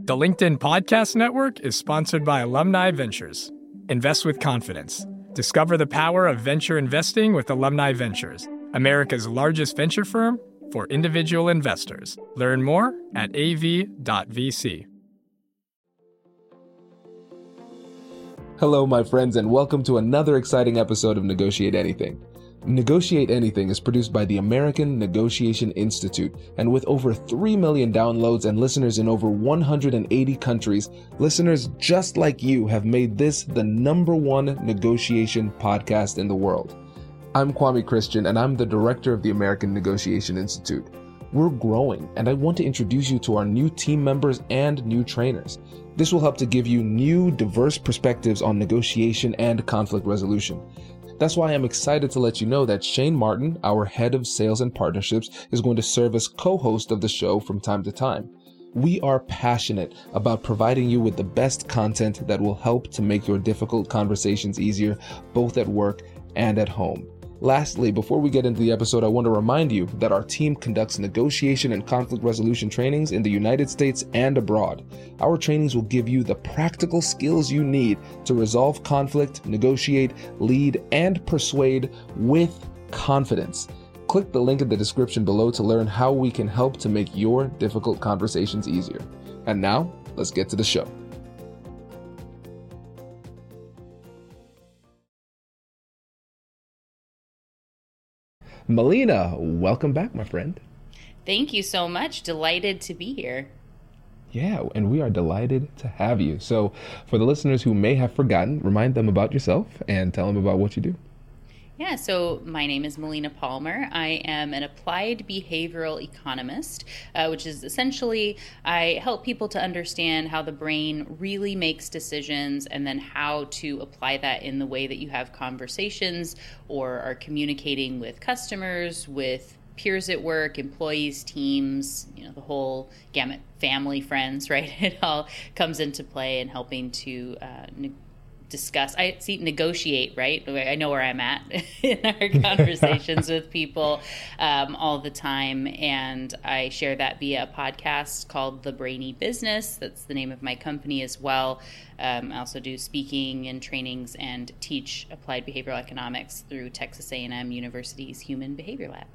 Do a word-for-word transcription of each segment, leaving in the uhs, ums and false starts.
The LinkedIn Podcast Network is sponsored by Alumni Ventures. Invest with confidence. Discover the power of venture investing with Alumni Ventures, America's largest venture firm for individual investors. Learn more at a v dot v c. Hello, my friends, and welcome to another exciting episode of Negotiate Anything. Negotiate Anything is produced by the American Negotiation Institute, and with over three million downloads and listeners in over one hundred eighty countries, listeners just like you have made this the number one negotiation podcast in the world. I'm Kwame Christian, and I'm the director of the American Negotiation Institute. We're growing, and I want to introduce you to our new team members and new trainers. This will help to give you new, diverse perspectives on negotiation and conflict resolution. That's why I'm excited to let you know that Shane Martin, our head of sales and partnerships, is going to serve as co-host of the show from time to time. We are passionate about providing you with the best content that will help to make your difficult conversations easier, both at work and at home. Lastly, before we get into the episode, I want to remind you that our team conducts negotiation and conflict resolution trainings in the United States and abroad. Our trainings will give you the practical skills you need to resolve conflict, negotiate, lead, and persuade with confidence. Click the link in the description below to learn how we can help to make your difficult conversations easier. And now, let's get to the show. Melina, welcome back, my friend. Thank you so much. Delighted to be here. Yeah, and we are delighted to have you. So for the listeners who may have forgotten, remind them about yourself and tell them about what you do. Yeah, so my name is Melina Palmer. I am an applied behavioral economist, uh, which is essentially I help people to understand how the brain really makes decisions and then how to apply that in the way that you have conversations or are communicating with customers, with peers at work, employees, teams, you know, the whole gamut, family, friends, right? It all comes into play in helping to uh, ne- discuss, I see, negotiate, right? I know where I'm at in our conversations with people um, all the time. And I share that via a podcast called The Brainy Business. That's the name of my company as well. Um, I also do speaking and trainings and teach applied behavioral economics through Texas A and M University's Human Behavior Lab.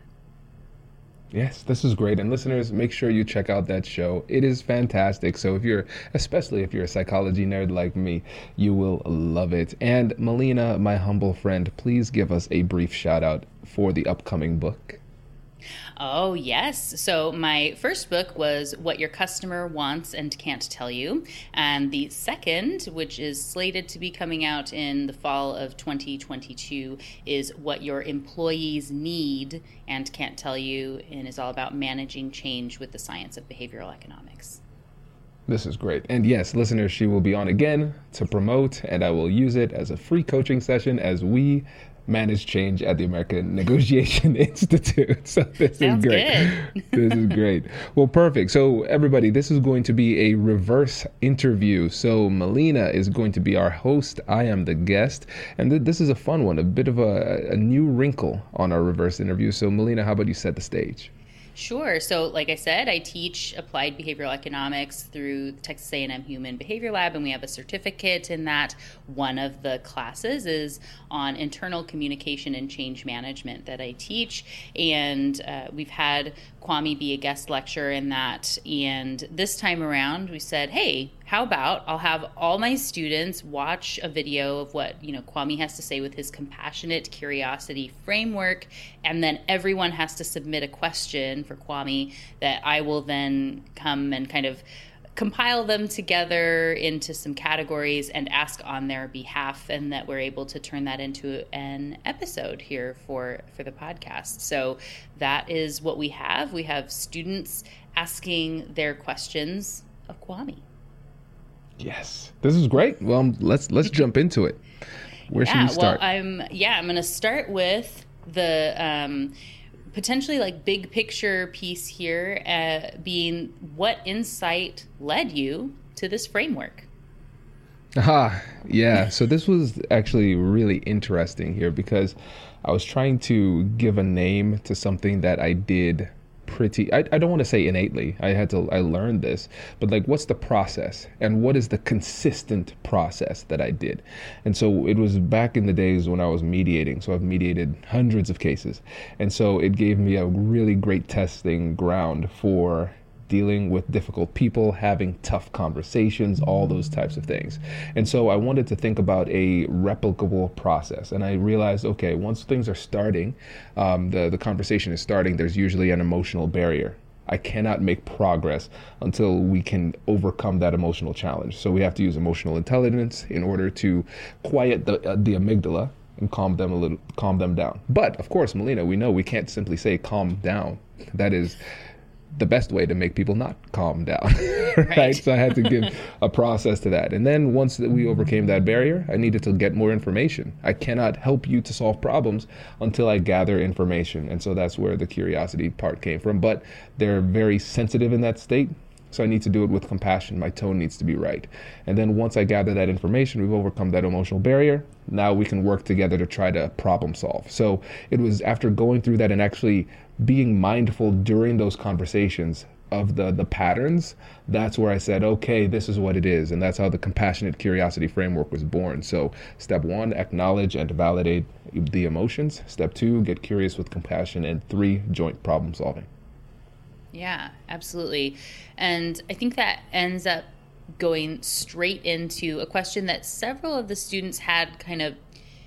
Yes, this is great. And listeners, make sure you check out that show. It is fantastic. So if you're, especially if you're a psychology nerd like me, you will love it. And Melina, my humble friend, please give us a brief shout out for the upcoming book. Oh, yes. So my first book was What Your Customer Wants and Can't Tell You. And the second, which is slated to be coming out in the fall of twenty twenty-two, is What Your Employees Need and Can't Tell You, and is all about managing change with the science of behavioral economics. This is great. And yes, listeners, she will be on again to promote, and I will use it as a free coaching session as we manage change at the American Negotiation Institute. So this Sounds is great. Good. This is great. Well, perfect. So everybody, this is going to be a reverse interview. So Melina is going to be our host. I am the guest. And th- this is a fun one, a bit of a, a new wrinkle on our reverse interview. So Melina, how about you set the stage? Sure. So like I said, I teach applied behavioral economics through Texas A and M Human Behavior Lab, and we have a certificate in that. One of the classes is on internal communication and change management that I teach, and uh, we've had Kwame be a guest lecturer in that. And this time around, we said, hey, how about I'll have all my students watch a video of what, you know, Kwame has to say with his compassionate curiosity framework, and then everyone has to submit a question for Kwame that I will then come and kind of compile them together into some categories and ask on their behalf, and that we're able to turn that into an episode here for, for the podcast. So that is what we have. We have students asking their questions of Kwame. Yes, this is great. Well, let's let's jump into it. Where yeah, should we start? Well, I'm yeah, I'm going to start with the um, potentially like big picture piece here, uh, being what insight led you to this framework. Ah, yeah. So this was actually really interesting here because I was trying to give a name to something that I did pretty, I, I don't want to say innately, I had to, I learned this, but like, what's the process and what is the consistent process that I did? And so it was back in the days when I was mediating. So I've mediated hundreds of cases. And so it gave me a really great testing ground for dealing with difficult people, having tough conversations, all those types of things. And so I wanted to think about a replicable process. And I realized, okay, once things are starting, um, the, the conversation is starting, there's usually an emotional barrier. I cannot make progress until we can overcome that emotional challenge. So we have to use emotional intelligence in order to quiet the, uh, the amygdala and calm them a little, calm them down. But of course, Melina, we know we can't simply say calm down. That is the best way to make people not calm down, right? right? So I had to give a process to that. And then once that we overcame that barrier, I needed to get more information. I cannot help you to solve problems until I gather information. And so that's where the curiosity part came from. But they're very sensitive in that state. So I need to do it with compassion. My tone needs to be right. And then once I gather that information, we've overcome that emotional barrier. Now we can work together to try to problem solve. So it was after going through that and actually being mindful during those conversations of the, the patterns, that's where I said, okay, this is what it is. And that's how the compassionate curiosity framework was born. So step one, acknowledge and validate the emotions. Step two, get curious with compassion. And three, joint problem solving. Yeah, absolutely. And I think that ends up going straight into a question that several of the students had, kind of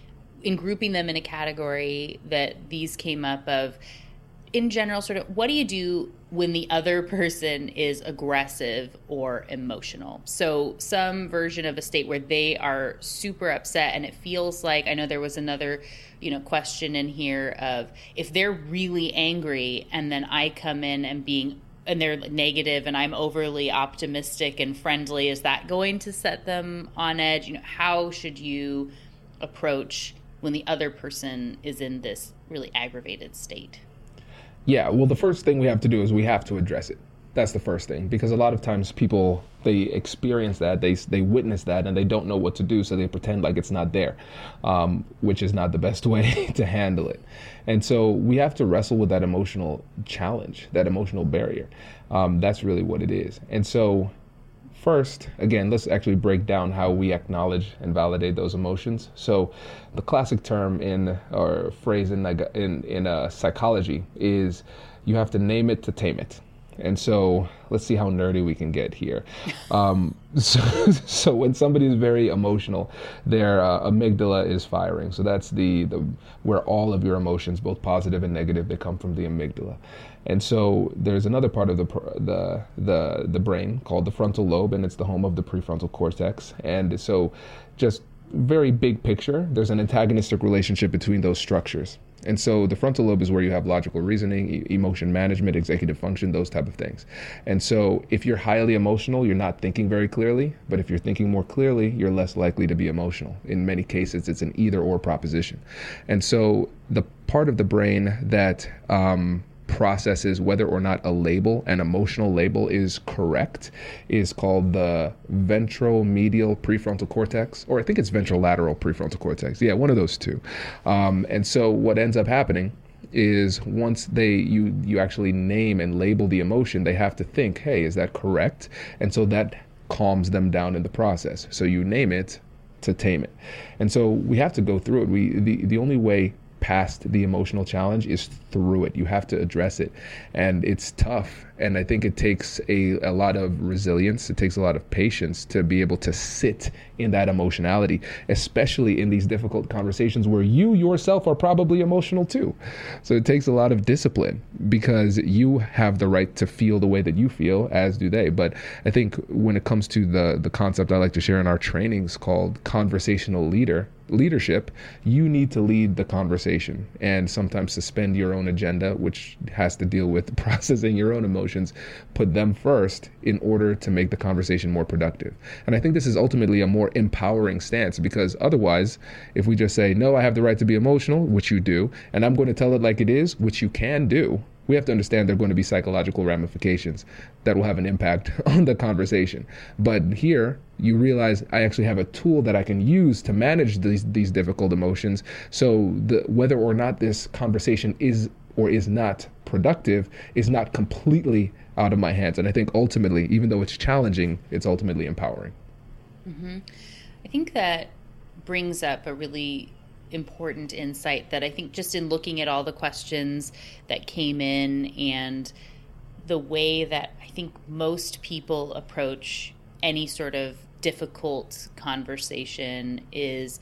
in grouping them in a category that these came up of, in general, sort of, what do you do when the other person is aggressive or emotional? So some version of a state where they are super upset, and it feels like, I know there was another, you know, question in here of, if they're really angry and then I come in and being, and they're negative and I'm overly optimistic and friendly, is that going to set them on edge? You know, how should you approach when the other person is in this really aggravated state? Yeah, well, the first thing we have to do is we have to address it. That's the first thing, because a lot of times people, they experience that, they they witness that, and they don't know what to do, so they pretend like it's not there, um, which is not the best way to handle it. And so we have to wrestle with that emotional challenge, that emotional barrier. Um, that's really what it is. And so first, again, let's actually break down how we acknowledge and validate those emotions. So the classic term in, or phrase in in, in uh, psychology is, you have to name it to tame it. And so let's see how nerdy we can get here. Um, so, so when somebody is very emotional, their uh, amygdala is firing. So that's the, the where all of your emotions, both positive and negative, they come from the amygdala. And so there's another part of the the the the brain called the frontal lobe, and it's the home of the prefrontal cortex. And so, just very big picture, there's an antagonistic relationship between those structures. And so the frontal lobe is where you have logical reasoning, e- emotion management, executive function, those type of things. And so if you're highly emotional, you're not thinking very clearly. But if you're thinking more clearly, you're less likely to be emotional. In many cases, it's an either or proposition. And so the part of the brain that um, processes whether or not a label, an emotional label, is correct is called the ventromedial prefrontal cortex, or I think it's ventrolateral prefrontal cortex. Yeah, one of those two. Um, and so what ends up happening is once they you you actually name and label the emotion, they have to think, hey, is that correct? And so that calms them down in the process. So you name it to tame it. And so we have to go through it. We the, the only way past the emotional challenge is through it. You have to address it, and it's tough. And I think it takes a, a lot of resilience. It takes a lot of patience to be able to sit in that emotionality, especially in these difficult conversations where you yourself are probably emotional too. So it takes a lot of discipline, because you have the right to feel the way that you feel, as do they. But I think when it comes to the, the concept I like to share in our trainings called conversational leader, leadership, you need to lead the conversation and sometimes suspend your own agenda, which has to deal with processing your own emotions, put them first in order to make the conversation more productive. And I think this is ultimately a more empowering stance, because otherwise, if we just say, no, I have the right to be emotional, which you do, and I'm going to tell it like it is, which you can do, we have to understand there are going to be psychological ramifications that will have an impact on the conversation. But here, you realize I actually have a tool that I can use to manage these these difficult emotions. So the, whether or not this conversation is or is not productive is not completely out of my hands. And I think ultimately, even though it's challenging, it's ultimately empowering. Mm-hmm. I think that brings up a really important insight that I think just in looking at all the questions that came in and the way that I think most people approach any sort of difficult conversation is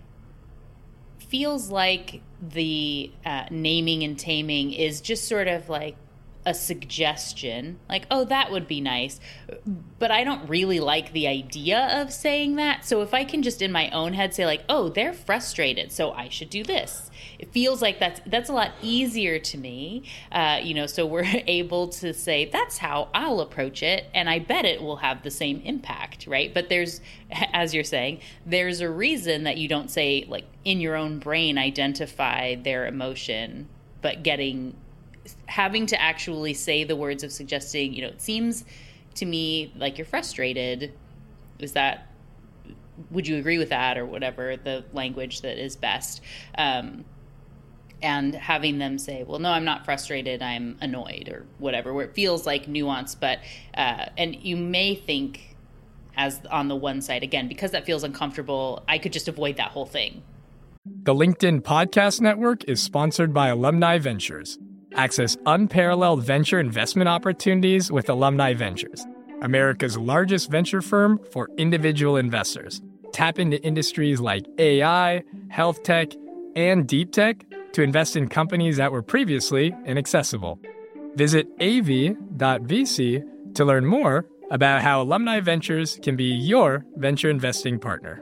feels like the uh, naming and taming is just sort of like a suggestion, like, oh, that would be nice. But I don't really like the idea of saying that. So if I can just in my own head say like, oh, they're frustrated, so I should do this. It feels like that's that's a lot easier to me. Uh, you know, so we're able to say, that's how I'll approach it. And I bet it will have the same impact, right? But there's, as you're saying, there's a reason that you don't say like in your own brain, identify their emotion, but getting having to actually say the words of suggesting, you know, it seems to me like you're frustrated. Is that, would you agree with that, or whatever the language that is best? Um, and having them say, well, no, I'm not frustrated, I'm annoyed, or whatever, where it feels like nuance. But, uh, and you may think as on the one side, again, because that feels uncomfortable, I could just avoid that whole thing. The LinkedIn Podcast Network is sponsored by Alumni Ventures. Access unparalleled venture investment opportunities with Alumni Ventures, America's largest venture firm for individual investors. Tap into industries like A I, health tech, and deep tech to invest in companies that were previously inaccessible. Visit A V dot V C to learn more about how Alumni Ventures can be your venture investing partner.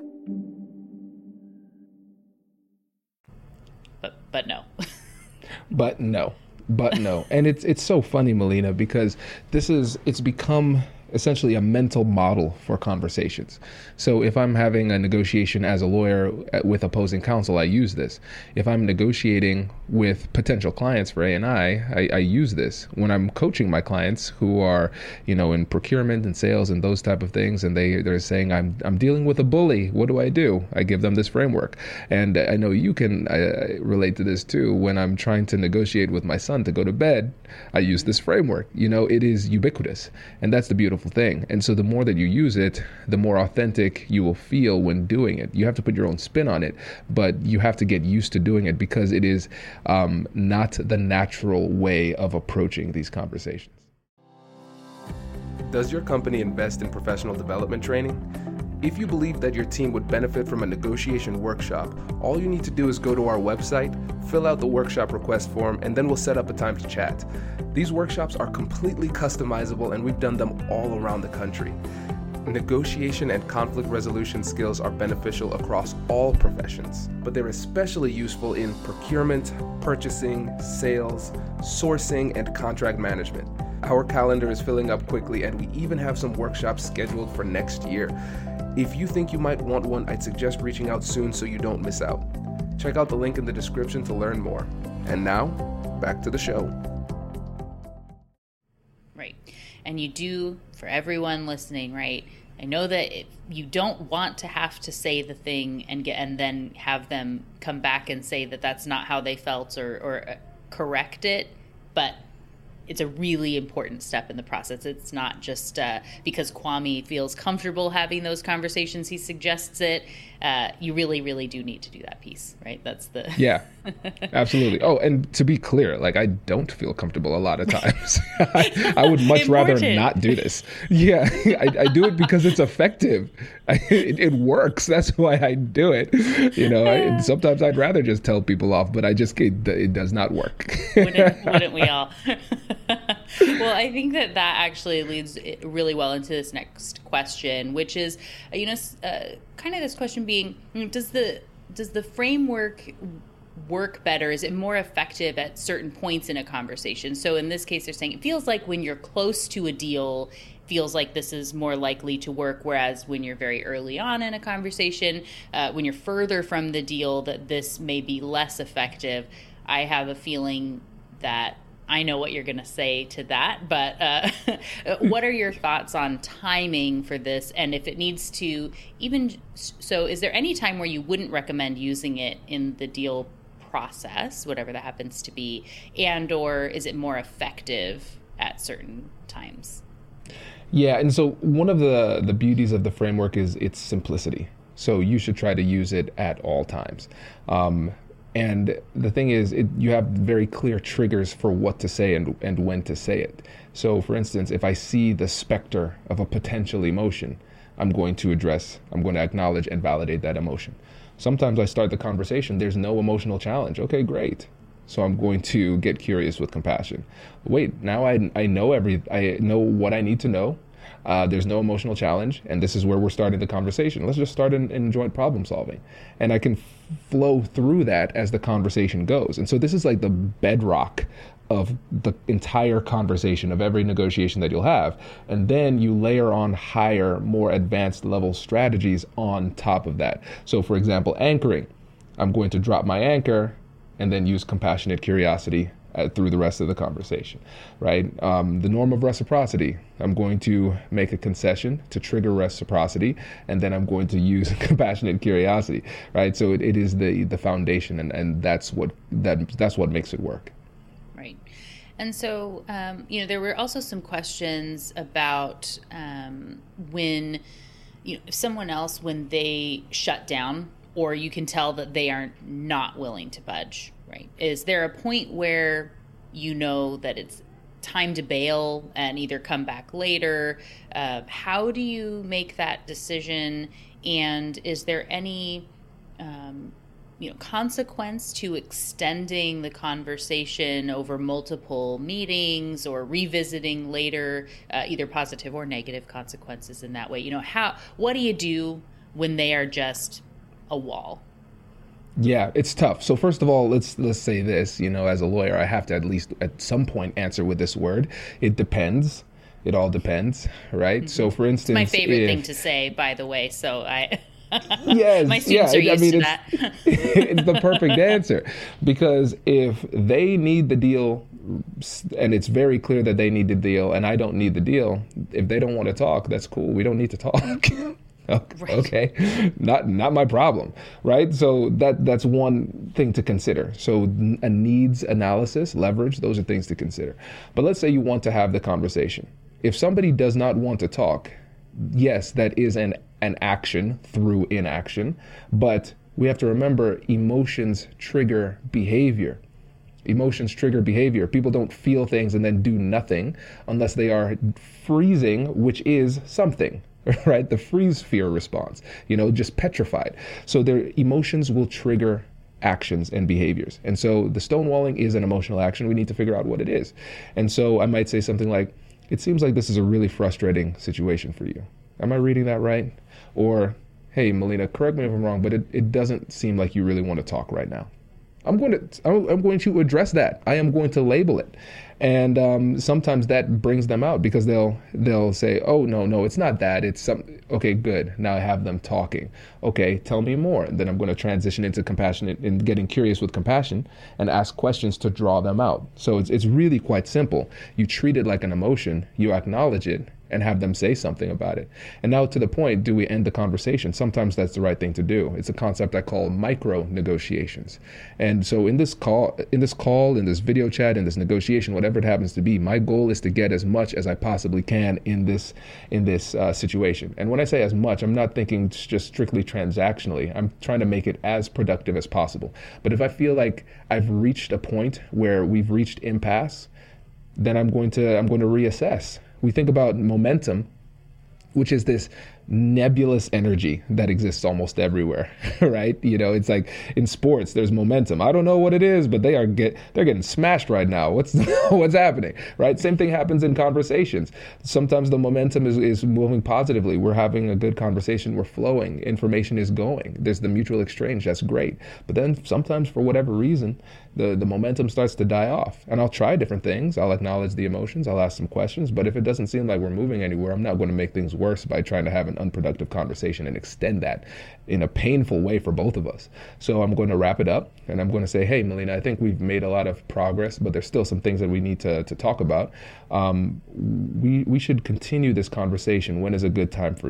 But but no. But no. But no. And it's it's so funny, Melina, because this is, it's become essentially a mental model for conversations. So if I'm having a negotiation as a lawyer with opposing counsel, I use this. If I'm negotiating with potential clients for A and I, I, I use this. When I'm coaching my clients who are, you know, in procurement and sales and those type of things, and they, they're saying, I'm I'm dealing with a bully, what do I do? I give them this framework. And I know you can uh, relate to this too. When I'm trying to negotiate with my son to go to bed, I use this framework. You know, it is ubiquitous. And that's the beautiful thing. And so the more that you use it, the more authentic you will feel when doing it. You have to put your own spin on it, but you have to get used to doing it because it is um, not the natural way of approaching these conversations. Does your company invest in professional development training? If you believe that your team would benefit from a negotiation workshop, all you need to do is go to our website, fill out the workshop request form, and then we'll set up a time to chat. These workshops are completely customizable, and we've done them all around the country. Negotiation and conflict resolution skills are beneficial across all professions, but they're especially useful in procurement, purchasing, sales, sourcing, and contract management. Our calendar is filling up quickly, and we even have some workshops scheduled for next year. If you think you might want one, I'd suggest reaching out soon so you don't miss out. Check out the link in the description to learn more. And now, back to the show. Right. And you do, for everyone listening, right, I know that if you don't want to have to say the thing and get and then have them come back and say that that's not how they felt, or, or correct it, but it's a really important step in the process. It's not just uh, because Kwame feels comfortable having those conversations, he suggests it. Uh, you really, really do need to do that piece, right? That's the... Yeah, absolutely. Oh, and to be clear, like, I don't feel comfortable a lot of times. I, I would much rather not do this. Yeah, I, I do it because it's effective. I, it, it works. That's why I do it. You know, I, and sometimes I'd rather just tell people off, but I just, it, it does not work. wouldn't, wouldn't we all? Well, I think that that actually leads really well into this next question, which is, you know, uh, kind of this question being, does the does the framework work better? Is it more effective at certain points in a conversation? So in this case, they're saying it feels like when you're close to a deal, feels like this is more likely to work, whereas when you're very early on in a conversation, uh, when you're further from the deal, that this may be less effective. I have a feeling that I know what you're going to say to that, but uh, what are your thoughts on timing for this? And if it needs to even, so is there any time where you wouldn't recommend using it in the deal process, whatever that happens to be, and or is it more effective at certain times? Yeah, and so one of the, the beauties of the framework is its simplicity. So you should try to use it at all times. Um, and the thing is, it, you have very clear triggers for what to say and, and when to say it. So for instance, if I see the specter of a potential emotion, I'm going to address, I'm going to acknowledge and validate that emotion. Sometimes I start the conversation, there's no emotional challenge. Okay, great. So I'm going to get curious with compassion. Wait, now I, I know every, I know what I need to know. Uh, there's no emotional challenge, and this is where we're starting the conversation. Let's just start in, in joint problem solving. And I can f- flow through that as the conversation goes. And so this is like the bedrock of the entire conversation of every negotiation that you'll have. And then you layer on higher, more advanced level strategies on top of that. So for example, anchoring. I'm going to drop my anchor and then use compassionate curiosity uh, through the rest of the conversation, right? Um, the norm of reciprocity. I'm going to make a concession to trigger reciprocity, and then I'm going to use compassionate curiosity, right? So it, it is the the foundation, and, and that's what that that's what makes it work. Right. And so, um, you know, there were also some questions about um, when, you know, if someone else, when they shut down, or you can tell that they are not willing to budge, right? Is there a point where you know that it's time to bail and either come back later? Uh, how do you make that decision? And is there any, um, you know, consequence to extending the conversation over multiple meetings or revisiting later, uh, either positive or negative consequences in that way? You know, how, what do you do when they are just a wall? Yeah, it's tough. So first of all, let's let's say this, you know, as a lawyer, I have to at least at some point answer with this word. It depends. It all depends, right? Mm-hmm. So for instance, it's my favorite if, thing to say, by the way. So I, yes, my students yeah, are used I mean, to it's, that. It's the perfect answer, because if they need the deal and it's very clear that they need the deal and I don't need the deal, if they don't want to talk, that's cool. We don't need to talk. Okay, right. not not my problem, right? So that that's one thing to consider. So a needs analysis, leverage, those are things to consider. But let's say you want to have the conversation. If somebody does not want to talk, yes, that is an an action through inaction, but we have to remember emotions trigger behavior. Emotions trigger behavior. People don't feel things and then do nothing unless they are freezing, which is something. Right? The freeze fear response, you know, just petrified. So their emotions will trigger actions and behaviors. And so the stonewalling is an emotional action. We need to figure out what it is. And so I might say something like, it seems like this is a really frustrating situation for you. Am I reading that right? Or, hey, Melina, correct me if I'm wrong, but it, it doesn't seem like you really want to talk right now. I'm going to I'm going to address that. I am going to label it. And um, sometimes that brings them out because they'll they'll say, oh, no, no, it's not that. It's some. OK, good. Now I have them talking. OK, tell me more. And then I'm going to transition into compassionate and getting curious with compassion and ask questions to draw them out. So it's it's really quite simple. You treat it like an emotion. You acknowledge it and have them say something about it. And now to the point, do we end the conversation? Sometimes that's the right thing to do. It's a concept I call micro negotiations. And so in this call, in this call, in this video chat, in this negotiation, whatever it happens to be, my goal is to get as much as I possibly can in this in this uh, situation. And when I say as much, I'm not thinking just strictly transactionally. I'm trying to make it as productive as possible. But if I feel like I've reached a point where we've reached impasse, then I'm going to I'm going to reassess. We think about momentum, which is this nebulous energy that exists almost everywhere, right? You know, it's like in sports, there's momentum. I don't know what it is, but they are get they're getting smashed right now. What's what's happening, right? Same thing happens in conversations. Sometimes the momentum is, is moving positively. We're having a good conversation. We're flowing. Information is going. There's the mutual exchange. That's great. But then sometimes for whatever reason, the, the momentum starts to die off. And I'll try different things. I'll acknowledge the emotions. I'll ask some questions. But if it doesn't seem like we're moving anywhere, I'm not going to make things worse by trying to have an unproductive conversation and extend that in a painful way for both of us. So I'm going to wrap it up and I'm going to say, hey, Melina, I think we've made a lot of progress, but there's still some things that we need to, to talk about. Um, we, we should continue this conversation. When is a good time for you?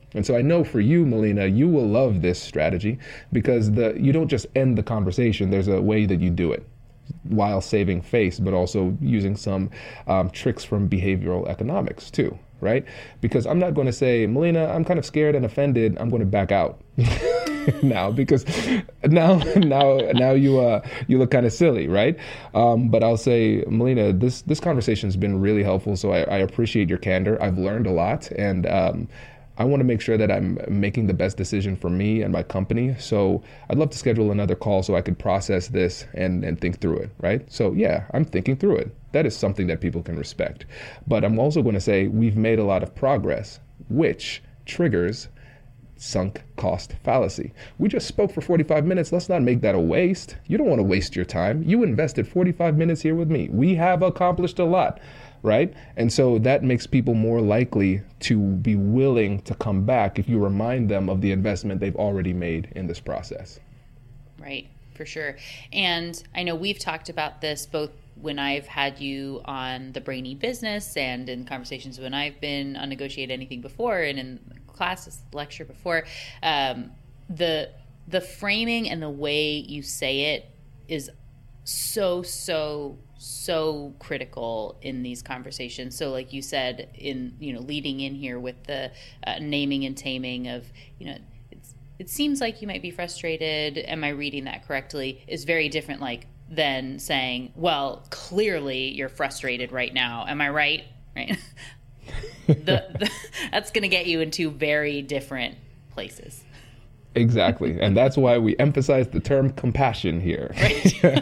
And so I know for you, Melina, you will love this strategy because the you don't just end the conversation. There's a way that you do it while saving face, but also using some um, tricks from behavioral economics too, right? Because I'm not going to say, Melina, I'm kind of scared and offended. I'm going to back out now because now now now you uh you look kind of silly, right? Um, but I'll say, Melina, this this conversation has been really helpful. So I, I appreciate your candor. I've learned a lot, and um, I want to make sure that I'm making the best decision for me and my company. So I'd love to schedule another call so I could process this and, and think through it, right? So yeah, I'm thinking through it. That is something that people can respect. But I'm also going to say we've made a lot of progress, which triggers sunk cost fallacy. We just spoke for forty-five minutes. Let's not make that a waste. You don't want to waste your time. You invested forty-five minutes here with me. We have accomplished a lot. Right? And so that makes people more likely to be willing to come back if you remind them of the investment they've already made in this process. Right, for sure. And I know we've talked about this both when I've had you on the Brainy Business and in conversations when I've been on Negotiate Anything before and in classes, lecture before. Um, the the framing and the way you say it is so, so so critical in these conversations. So like you said, in, you know, leading in here with the uh, naming and taming of, you know, it's, it seems like you might be frustrated. Am I reading that correctly? Is very different like than saying, well, clearly you're frustrated right now. Am I right? Right. the, the, that's going to get you into very different places. Exactly. And that's why we emphasize the term compassion here. Right.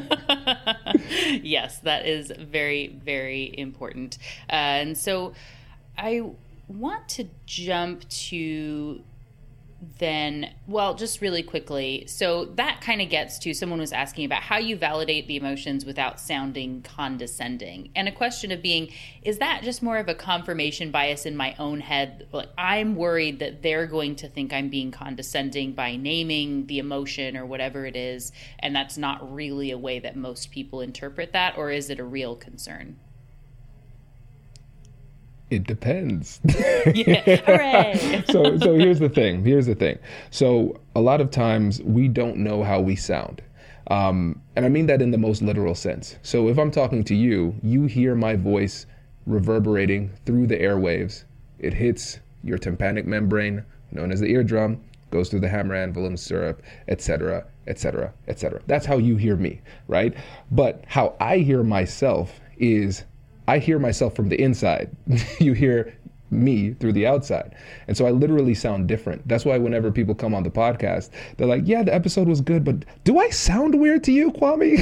Yes, that is very, very important. Uh, and so I want to jump to then, well, just really quickly. So that kind of gets to, someone was asking about how you validate the emotions without sounding condescending. And a question of being, is that just more of a confirmation bias in my own head? Like, I'm worried that they're going to think I'm being condescending by naming the emotion or whatever it is. And that's not really a way that most people interpret that, or is it a real concern? It depends. Yeah, hooray. so so here's the thing. Here's the thing. So a lot of times we don't know how we sound. Um, and I mean that in the most literal sense. So if I'm talking to you, you hear my voice reverberating through the airwaves. It hits your tympanic membrane, known as the eardrum, goes through the hammer anvil and syrup, et cetera, et cetera, et cetera. That's how you hear me, right? But how I hear myself is I hear myself from the inside. You hear me through the outside. And so I literally sound different. That's why whenever people come on the podcast, they're like, yeah, the episode was good, but do I sound weird to you, Kwame?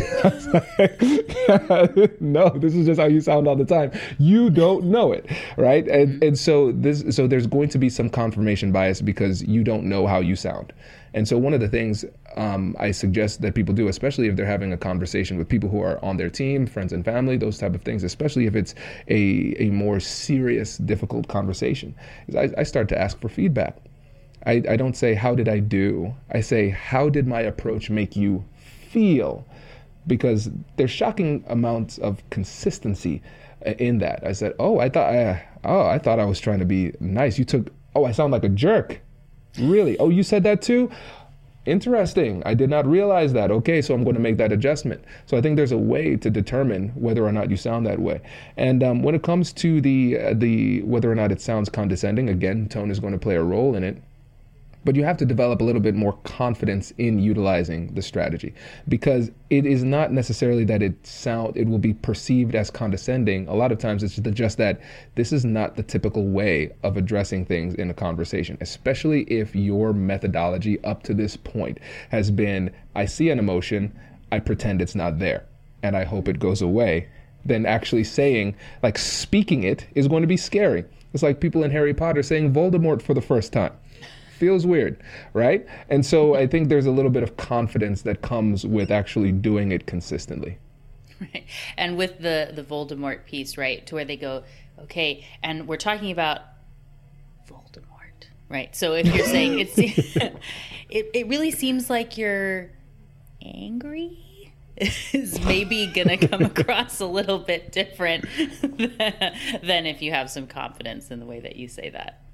Like, no, this is just how you sound all the time. You don't know it, right? And and so this so there's going to be some confirmation bias because you don't know how you sound. And so one of the things um, I suggest that people do, especially if they're having a conversation with people who are on their team, friends and family, those type of things, especially if it's a, a more serious, difficult conversation, is I, I start to ask for feedback. I, I don't say, how did I do? I say, how did my approach make you feel? Because there's shocking amounts of consistency in that. I said, oh, I thought, I, oh, I thought I was trying to be nice. You took, oh, I sound like a jerk. Really? Oh, you said that too? Interesting. I did not realize that. Okay, so I'm going to make that adjustment. So I think there's a way to determine whether or not you sound that way. And um, when it comes to the uh, the whether or not it sounds condescending, again, tone is going to play a role in it. But you have to develop a little bit more confidence in utilizing the strategy, because it is not necessarily that it sound it will be perceived as condescending. A lot of times it's just that this is not the typical way of addressing things in a conversation, especially if your methodology up to this point has been, I see an emotion, I pretend it's not there, and I hope it goes away. Then actually saying, like speaking it, is going to be scary. It's like people in Harry Potter saying Voldemort for the first time. Feels weird, right? And so I think there's a little bit of confidence that comes with actually doing it consistently. Right. And with the, the Voldemort piece, right, to where they go, okay, and we're talking about Voldemort, right? So if you're saying it's, it, it really seems like you're angry, is maybe going to come across a little bit different than, than if you have some confidence in the way that you say that.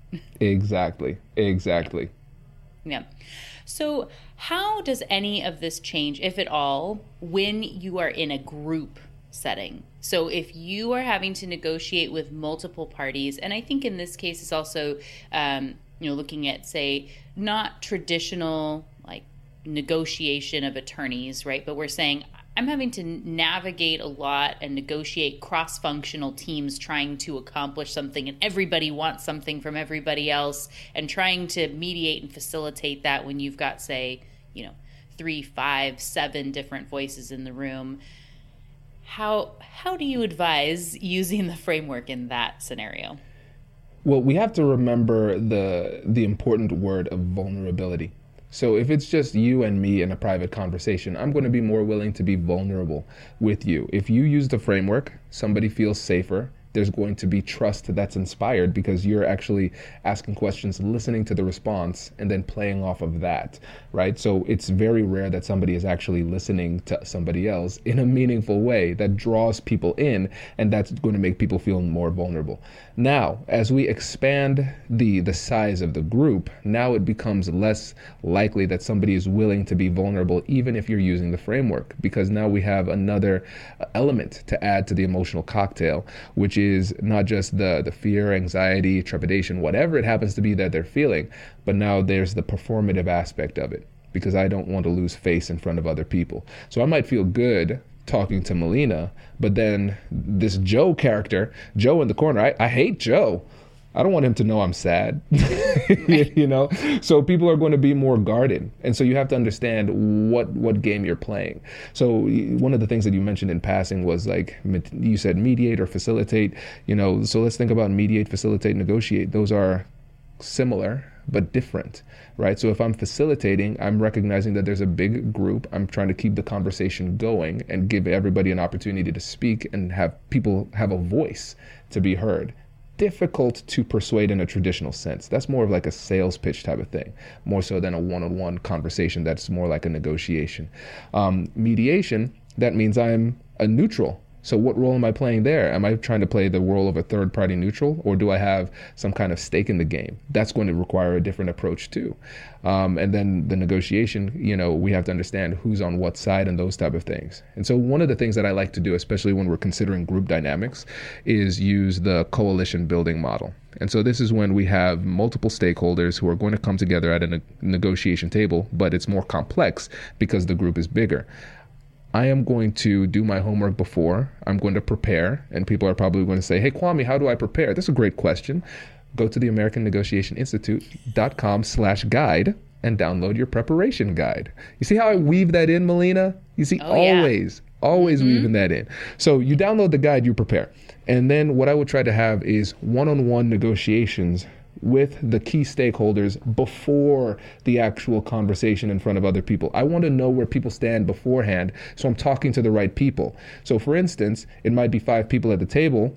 Exactly. Exactly. Yeah. So how does any of this change, if at all, when you are in a group setting? So if you are having to negotiate with multiple parties, and I think in this case it's also, um, you know, looking at, say, not traditional like negotiation of attorneys, right? But we're saying I'm having to navigate a lot and negotiate cross-functional teams trying to accomplish something, and everybody wants something from everybody else, and trying to mediate and facilitate that when you've got, say, you know, three, five, seven different voices in the room. How how do you advise using the framework in that scenario? Well, we have to remember the the important word of vulnerability. So if it's just you and me in a private conversation, I'm going to be more willing to be vulnerable with you. If you use the framework, somebody feels safer. There's going to be trust that's inspired because you're actually asking questions, listening to the response, and then playing off of that, right? So it's very rare that somebody is actually listening to somebody else in a meaningful way that draws people in, and that's going to make people feel more vulnerable. Now, as we expand the, the size of the group, now it becomes less likely that somebody is willing to be vulnerable, even if you're using the framework, because now we have another element to add to the emotional cocktail, which is not just the, the fear, anxiety, trepidation, whatever it happens to be that they're feeling, but now there's the performative aspect of it, because I don't want to lose face in front of other people. So I might feel good talking to Melina, but then this Joe character, Joe in the corner, I, I hate Joe. I don't want him to know I'm sad, you know? So people are going to be more guarded. And so you have to understand what, what game you're playing. So one of the things that you mentioned in passing was like, you said mediate or facilitate, you know, so let's think about mediate, facilitate, negotiate. Those are similar, but different, right? So if I'm facilitating, I'm recognizing that there's a big group. I'm trying to keep the conversation going and give everybody an opportunity to speak and have people have a voice to be heard. Difficult to persuade in a traditional sense. That's more of like a sales pitch type of thing, more so than a one-on-one conversation that's more like a negotiation. Um, mediation, that means I'm a neutral. So what role am I playing there? Am I trying to play the role of a third-party neutral, or do I have some kind of stake in the game? That's going to require a different approach too. Um, and then the negotiation, you know, we have to understand who's on what side and those type of things. And so one of the things that I like to do, especially when we're considering group dynamics, is use the coalition building model. And so this is when we have multiple stakeholders who are going to come together at a ne- negotiation table, but it's more complex because the group is bigger. I am going to do my homework before. I'm going to prepare, and people are probably going to say, hey, Kwame, how do I prepare? That's a great question. Go to the American Negotiation Institute dot com slash guide and download your preparation guide. You see how I weave that in, Melina? You see, oh, always, yeah. always mm-hmm. weaving that in. So you download the guide, you prepare. And then what I would try to have is one-on-one negotiations with the key stakeholders before the actual conversation in front of other people. I want to know where people stand beforehand, so I'm talking to the right people. So for instance, it might be five people at the table.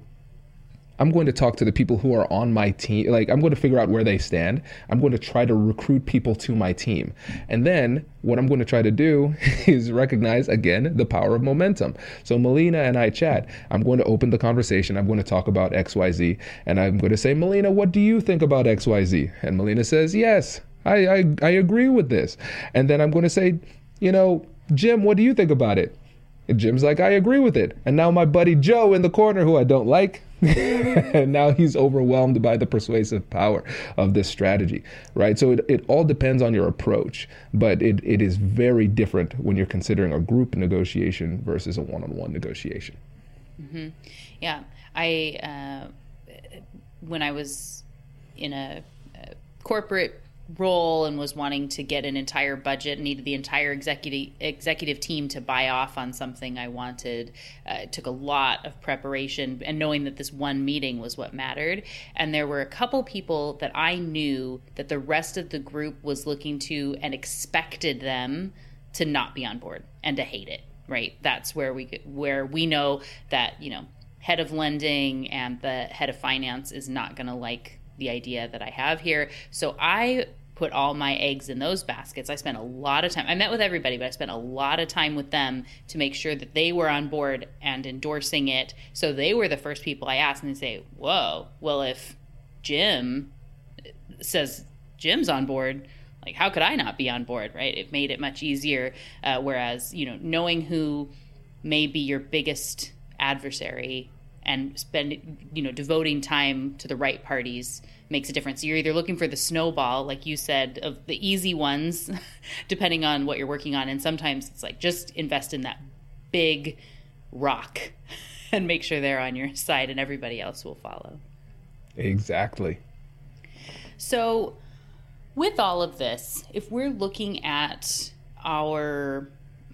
I'm going to talk to the people who are on my team. Like, I'm going to figure out where they stand. I'm going to try to recruit people to my team. And then what I'm going to try to do is recognize, again, the power of momentum. So Melina and I chat. I'm going to open the conversation. I'm going to talk about X Y Z. And I'm going to say, Melina, what do you think about X Y Z? And Melina says, yes, I, I, I agree with this. And then I'm going to say, you know, Jim, what do you think about it? And Jim's like, I agree with it. And now my buddy Joe in the corner, who I don't like, and now he's overwhelmed by the persuasive power of this strategy, right? So it, it all depends on your approach, but it, it is very different when you're considering a group negotiation versus a one-on-one negotiation. Mm-hmm. Yeah. I, uh, when I was in a, a corporate role and was wanting to get an entire budget, needed the entire executive executive team to buy off on something I wanted. Uh, it took a lot of preparation and knowing that this one meeting was what mattered. And there were a couple people that I knew that the rest of the group was looking to and expected them to not be on board and to hate it, right? That's where we where we know that, you know, head of lending and the head of finance is not going to like the idea that I have here. So I put all my eggs in those baskets. I spent a lot of time. I met with everybody, but I spent a lot of time with them to make sure that they were on board and endorsing it. So they were the first people I asked, and they say, whoa, well, if Jim says Jim's on board. Like, how could I not be on board, right? It made it much easier. Uh, whereas, you know, knowing who may be your biggest adversary and spend, you know, devoting time to the right parties makes a difference. You're either looking for the snowball, like you said, of the easy ones, depending on what you're working on. And sometimes it's like, just invest in that big rock and make sure they're on your side and everybody else will follow. Exactly. So with all of this, if we're looking at our,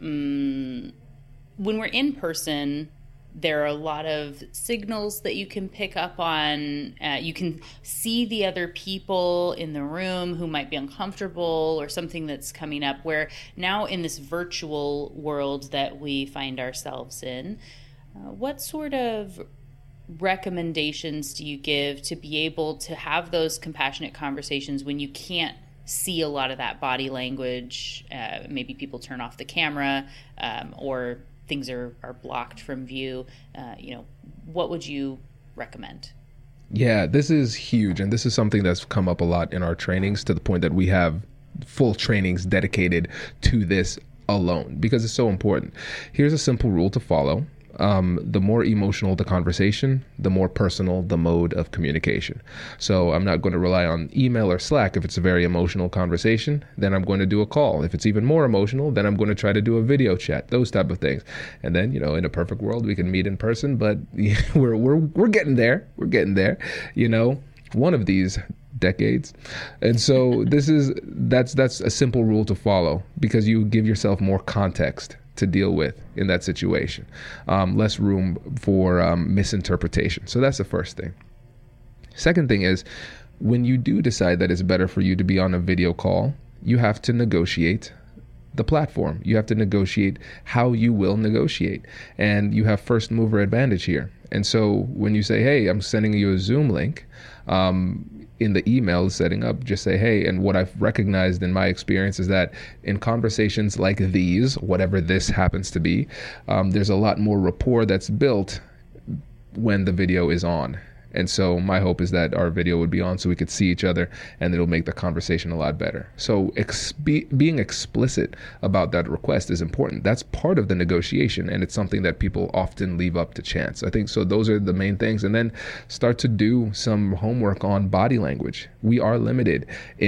um, when we're in person, there are a lot of signals that you can pick up on. Uh, you can see the other people in the room who might be uncomfortable or something that's coming up, where now in this virtual world that we find ourselves in, uh, what sort of recommendations do you give to be able to have those compassionate conversations when you can't see a lot of that body language? Uh, maybe people turn off the camera, um, or things are, are blocked from view. Uh, you know, what would you recommend? Yeah, this is huge. And this is something that's come up a lot in our trainings, to the point that we have full trainings dedicated to this alone, because it's so important. Here's a simple rule to follow. Um, the more emotional the conversation, the more personal the mode of communication. So I'm not going to rely on email or Slack if it's a very emotional conversation. Then I'm going to do a call. If it's even more emotional, then I'm going to try to do a video chat, those type of things. And then, you know, in a perfect world, we can meet in person, but we're we're we're getting there. We're getting there, you know, one of these decades. And so this is that's that's a simple rule to follow, because you give yourself more context to deal with in that situation, um, less room for um, misinterpretation. So that's the first thing. Second thing is, when you do decide that it's better for you to be on a video call, you have to negotiate the platform. You have to negotiate how you will negotiate, and you have first mover advantage here. And so when you say, hey, I'm sending you a Zoom link, um, in the email setting up, just say, hey, and what I've recognized in my experience is that in conversations like these, whatever this happens to be, um, there's a lot more rapport that's built when the video is on. And so my hope is that our video would be on so we could see each other, and it'll make the conversation a lot better. So ex- be, being explicit about that request is important. That's part of the negotiation, and it's something that people often leave up to chance. I think so. Those are the main things. And then start to do some homework on body language. We are limited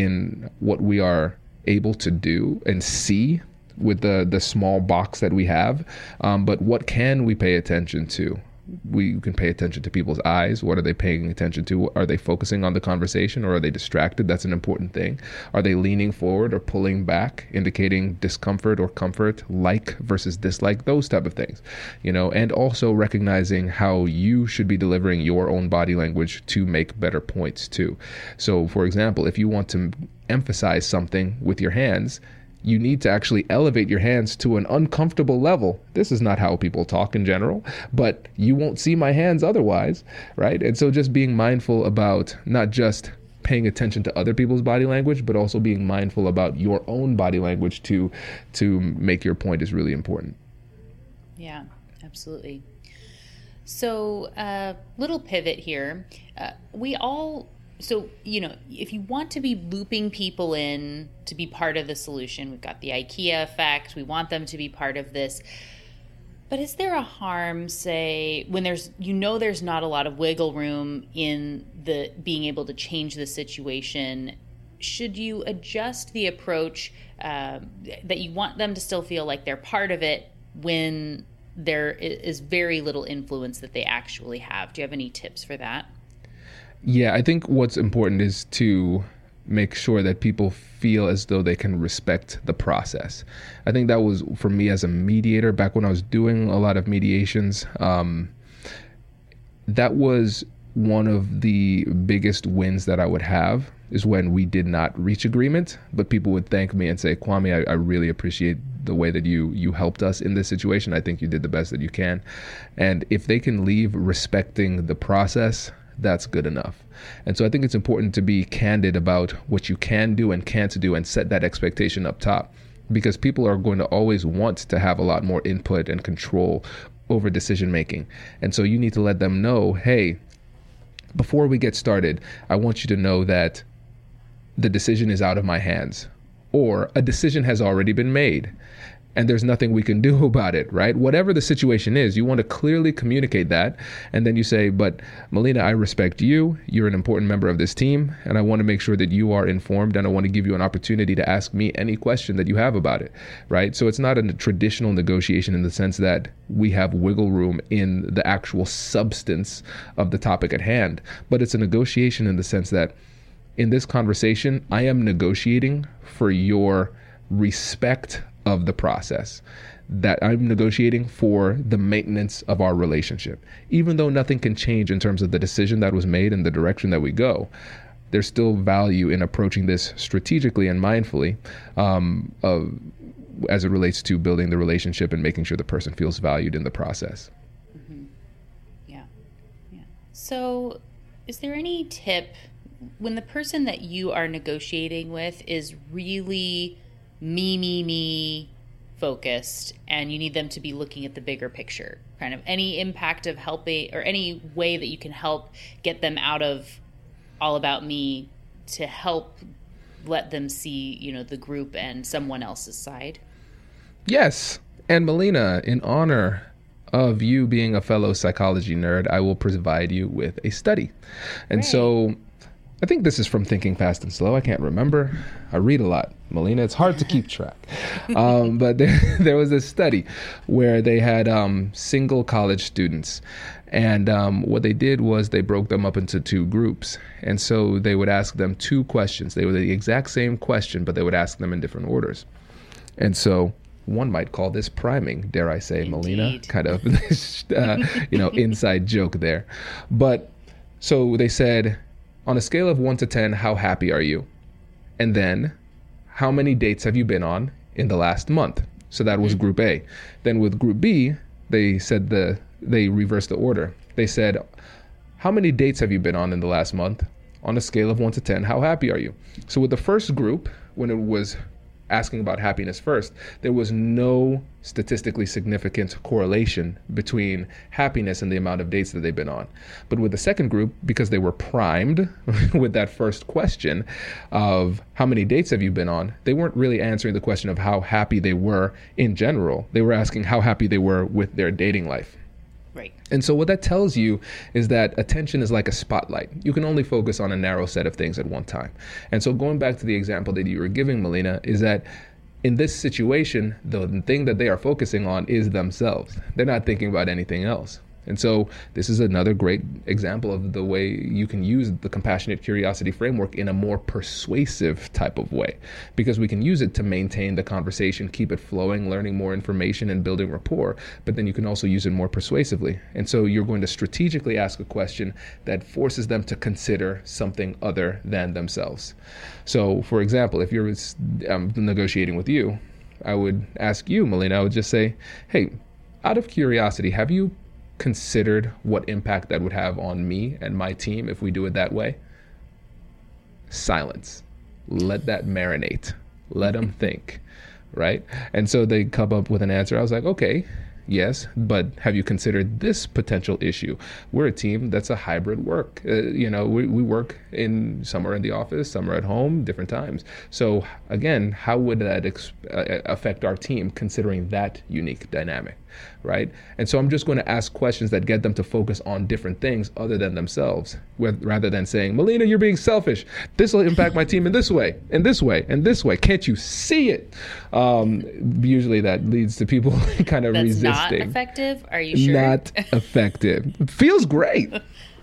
in what we are able to do and see with the, the small box that we have. Um, but what can we pay attention to? We can pay attention to people's eyes. What are they paying attention to? Are they focusing on the conversation, or are they distracted? That's an important thing. Are they leaning forward or pulling back, indicating discomfort or comfort, like versus dislike, those type of things, you know, and also recognizing how you should be delivering your own body language to make better points too. So for example, if you want to emphasize something with your hands, you need to actually elevate your hands to an uncomfortable level. This is not how people talk in general, but you won't see my hands otherwise, right? And so just being mindful about not just paying attention to other people's body language, but also being mindful about your own body language to to make your point is really important. Yeah, absolutely. So a uh, little pivot here. Uh, we all... So, you know, if you want to be looping people in to be part of the solution, we've got the IKEA effect. We want them to be part of this. But is there a harm, say, when there's, you know, there's not a lot of wiggle room in the being able to change the situation? Should you adjust the approach uh, that you want them to still feel like they're part of it when there is very little influence that they actually have? Do you have any tips for that? Yeah, I think what's important is to make sure that people feel as though they can respect the process. I think that was, for me as a mediator, back when I was doing a lot of mediations, um, that was one of the biggest wins that I would have, is when we did not reach agreement, but people would thank me and say, Kwame, I, I really appreciate the way that you you helped us in this situation. I think you did the best that you can. And if they can leave respecting the process, that's good enough. And so I think it's important to be candid about what you can do and can't do, and set that expectation up top, because people are going to always want to have a lot more input and control over decision making. And so you need to let them know, hey, before we get started, I want you to know that the decision is out of my hands, or a decision has already been made and there's nothing we can do about it, right? Whatever the situation is, you want to clearly communicate that. And then you say, but Melina, I respect you. You're an important member of this team. And I want to make sure that you are informed. And I want to give you an opportunity to ask me any question that you have about it, right? So it's not a traditional negotiation in the sense that we have wiggle room in the actual substance of the topic at hand. But it's a negotiation in the sense that in this conversation, I am negotiating for your respect of the process, that I'm negotiating for the maintenance of our relationship. Even though nothing can change in terms of the decision that was made and the direction that we go, there's still value in approaching this strategically and mindfully um, uh, as it relates to building the relationship and making sure the person feels valued in the process. Mm-hmm. Yeah. Yeah. So is there any tip when the person that you are negotiating with is really me, me, me focused, and you need them to be looking at the bigger picture, kind of any impact of helping or any way that you can help get them out of all about me to help let them see, you know, the group and someone else's side? Yes. And Melina, in honor of you being a fellow psychology nerd, I will provide you with a study. And Great. So I think this is from Thinking Fast and Slow. I can't remember. I read a lot, Melina. It's hard to keep track. Um, but there, there was a study where they had um, single college students. And um, what they did was they broke them up into two groups. And so they would ask them two questions. They were the exact same question, but they would ask them in different orders. And so one might call this priming, dare I say, Indeed. Melina, kind of, uh, you know, inside joke there. But so they said, on a scale of one to ten, how happy are you? And then, how many dates have you been on in the last month? So that was group A. Then with group B, they said the they reversed the order. They said, how many dates have you been on in the last month? On a scale of one to ten, how happy are you? So with the first group, when it was asking about happiness first, there was no statistically significant correlation between happiness and the amount of dates that they've been on. But with the second group, because they were primed with that first question of how many dates have you been on, they weren't really answering the question of how happy they were in general. They were asking how happy they were with their dating life. Right. And so what that tells you is that attention is like a spotlight. You can only focus on a narrow set of things at one time. And so going back to the example that you were giving, Melina, is that in this situation, the thing that they are focusing on is themselves. They're not thinking about anything else. And so this is another great example of the way you can use the compassionate curiosity framework in a more persuasive type of way, because we can use it to maintain the conversation, keep it flowing, learning more information and building rapport, but then you can also use it more persuasively. And so you're going to strategically ask a question that forces them to consider something other than themselves. So for example, if you're um, negotiating with you, I would ask you, Melina, I would just say, hey, out of curiosity, have you considered what impact that would have on me and my team if we do it that way? Silence. Let that marinate. Let them think, right? And so they come up with an answer. I was like, okay, yes, but have you considered this potential issue? We're a team that's a hybrid work. Uh, you know, we, we work in, some are in the office, some are at home, different times. So again, how would that ex- uh, affect our team considering that unique dynamic, right? And so I'm just going to ask questions that get them to focus on different things other than themselves, with, rather than saying, Melina, you're being selfish. This will impact my team in this way, in this way, and this way. Can't you see it? Um, usually that leads to people kind of That's resisting. Not effective? Are you sure? Not effective. Feels great.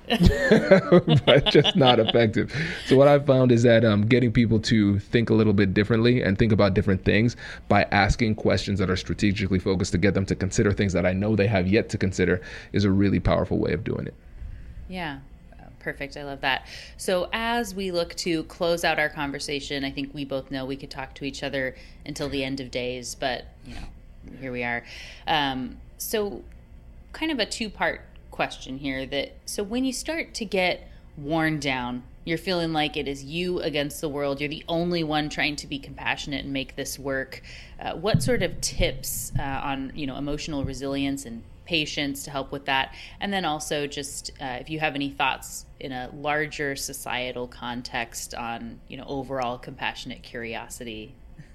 But just not effective. So what I've found is that um, getting people to think a little bit differently and think about different things by asking questions that are strategically focused to get them to consider things that I know they have yet to consider is a really powerful way of doing it. Yeah. Perfect. I love that. So as we look to close out our conversation, I think we both know we could talk to each other until the end of days, but you know, here we are. Um, so kind of a two-part question here that, so when you start to get worn down, you're feeling like it is you against the world, you're the only one trying to be compassionate and make this work. Uh, what sort of tips uh, on, you know, emotional resilience and patients to help with that. And then also just uh, if you have any thoughts in a larger societal context on, you know, overall compassionate curiosity.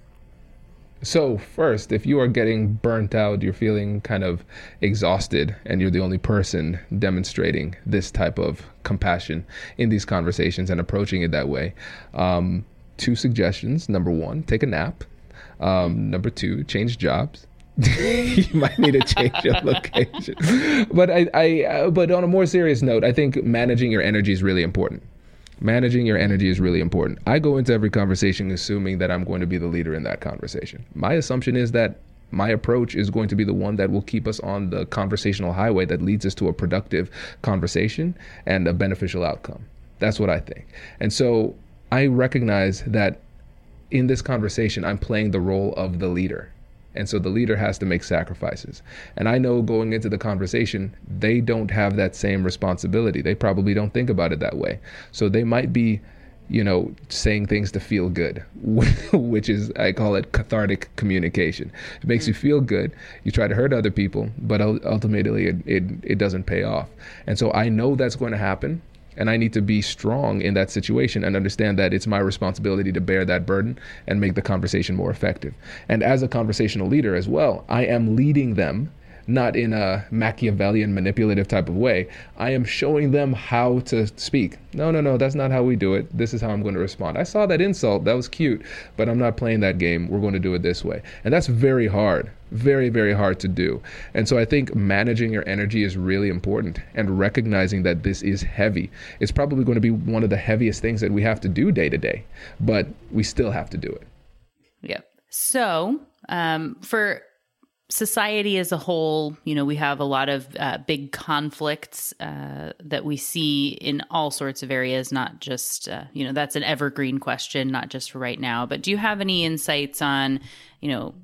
So first, if you are getting burnt out, you're feeling kind of exhausted, and you're the only person demonstrating this type of compassion in these conversations and approaching it that way, um, two suggestions. Number one, take a nap. Um, number two, change jobs. You might need to change your location. But I, I, uh, but on a more serious note, I think managing your energy is really important. Managing your energy is really important. I go into every conversation assuming that I'm going to be the leader in that conversation. My assumption is that my approach is going to be the one that will keep us on the conversational highway that leads us to a productive conversation and a beneficial outcome. That's what I think. And so I recognize that in this conversation, I'm playing the role of the leader. And so the leader has to make sacrifices. And I know going into the conversation, they don't have that same responsibility. They probably don't think about it that way. So they might be, you know, saying things to feel good, which is, I call it cathartic communication. It makes you feel good. You try to hurt other people, but ultimately it, it, it doesn't pay off. And so I know that's going to happen. And I need to be strong in that situation and understand that it's my responsibility to bear that burden and make the conversation more effective. And as a conversational leader as well, I am leading them, not in a Machiavellian manipulative type of way. I am showing them how to speak. No, no, no, that's not how we do it. This is how I'm going to respond. I saw that insult. That was cute, but I'm not playing that game. We're going to do it this way. And that's very hard, very, very hard to do. And so I think managing your energy is really important, and recognizing that this is heavy. It's probably going to be one of the heaviest things that we have to do day to day, but we still have to do it. Yep. So um, for society as a whole, you know, we have a lot of uh, big conflicts uh, that we see in all sorts of areas, not just, uh, you know, that's an evergreen question, not just for right now. But do you have any insights on, you know,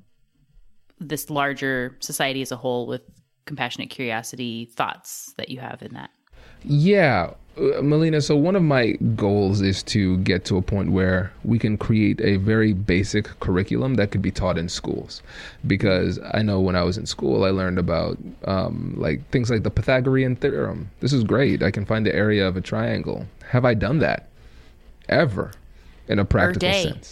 this larger society as a whole with compassionate curiosity, thoughts that you have in that? Yeah, uh, Melina, so one of my goals is to get to a point where we can create a very basic curriculum that could be taught in schools. Because I know when I was in school, I learned about um, like things like the Pythagorean theorem. This is great. I can find the area of a triangle. Have I done that ever in a practical sense?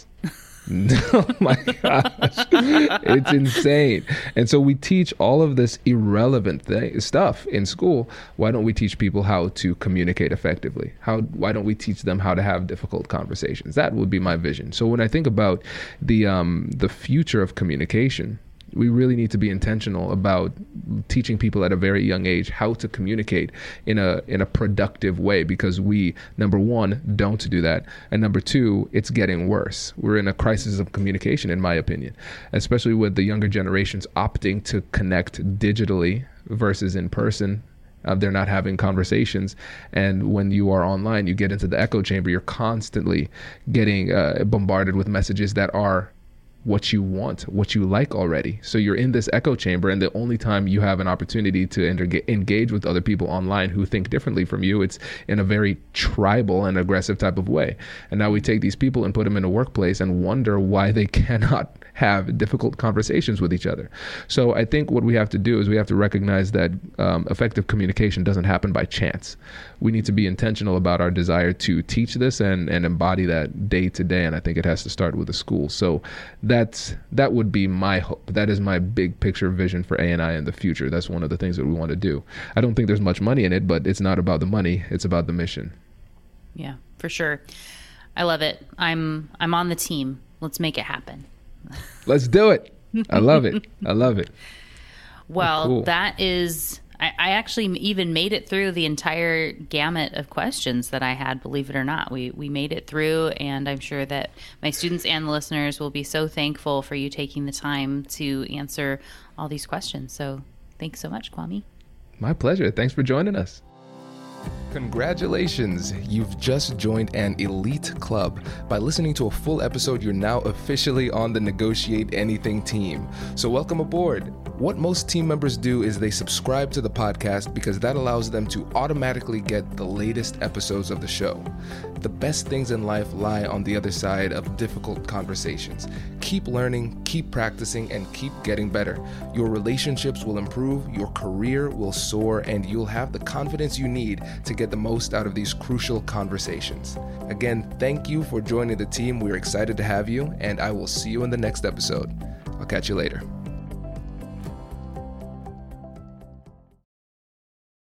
Oh my gosh, it's insane. And so we teach all of this irrelevant th- stuff in school. Why don't we teach people how to communicate effectively? How? Why don't we teach them how to have difficult conversations? That would be my vision. So when I think about the um, the future of communication, we really need to be intentional about teaching people at a very young age how to communicate in a in a productive way, because we, number one, don't do that. And number two, it's getting worse. We're in a crisis of communication, in my opinion, especially with the younger generations opting to connect digitally versus in person. Uh, they're not having conversations. And when you are online, you get into the echo chamber. You're constantly getting uh, bombarded with messages that are what you want, what you like already. So you're in this echo chamber, and the only time you have an opportunity to enter- engage with other people online who think differently from you, it's in a very tribal and aggressive type of way. And now we take these people and put them in a workplace and wonder why they cannot have difficult conversations with each other. So I think what we have to do is we have to recognize that um, effective communication doesn't happen by chance. We need to be intentional about our desire to teach this and, and embody that day to day. And I think it has to start with the school. So that's, that would be my hope. That is my big picture vision for A N I in the future. That's one of the things that we want to do. I don't think there's much money in it, but it's not about the money. It's about the mission. Yeah, for sure. I love it. I'm, I'm on the team. Let's make it happen. Let's do it. I love it. I love it. Well, cool. That is, I, I actually even made it through the entire gamut of questions that I had, believe it or not. We we made it through, and I'm sure that my students and the listeners will be so thankful for you taking the time to answer all these questions. So thanks so much, Kwame. My pleasure. Thanks for joining us. Congratulations, you've just joined an elite club. By listening to a full episode, you're now officially on the Negotiate Anything team. So welcome aboard. What most team members do is they subscribe to the podcast because that allows them to automatically get the latest episodes of the show. The best things in life lie on the other side of difficult conversations. Keep learning, keep practicing, and keep getting better. Your relationships will improve, your career will soar, and you'll have the confidence you need to get the most out of these crucial conversations. Again, thank you for joining the team. We're excited to have you, and I will see you in the next episode. I'll catch you later.